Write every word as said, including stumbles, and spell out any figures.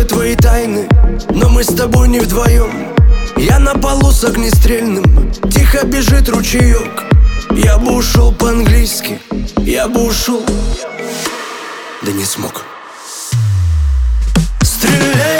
твои тайны, но мы с тобой не вдвоем. Я на полу с огнестрельным, тихо бежит ручеек. Я бы ушел по-английски, я бы ушел, да не смог. Стреляй!